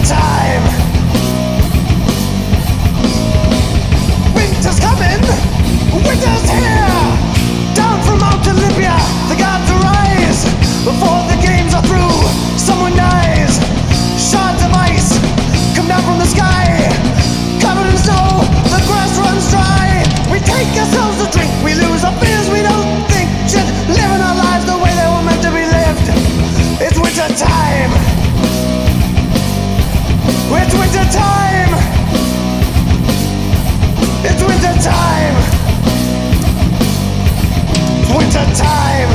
time. Winter's coming, winter's here. Down from Mount Olympia, the gods arise. Before the games are through, someone dies. Shards of ice come down from the sky. Covered in snow, the grass runs dry. We take ourselves a drink, we lose our fears, we don't think. Just living our lives the way they were meant to be lived. It's winter time. It's winter time. It's winter time. It's winter time.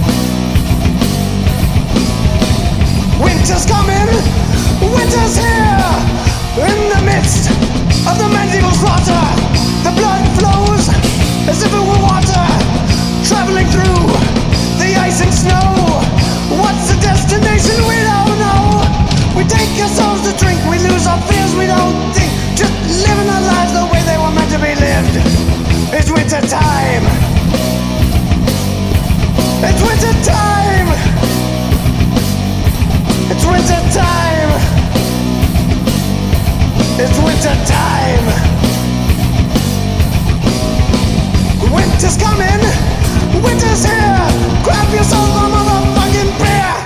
Winter's coming. Winter's here. In the midst of the medieval slaughter, the blood flows as if it were water, traveling through the ice and snow. What's the destination? We don't know. We take ourselves a drink, we lose our fears, we don't think. Just living our lives the way they were meant to be lived. It's winter time. It's winter time. It's winter time. It's winter time. Winter's coming. Winter's here. Grab yourself a motherfucking beer.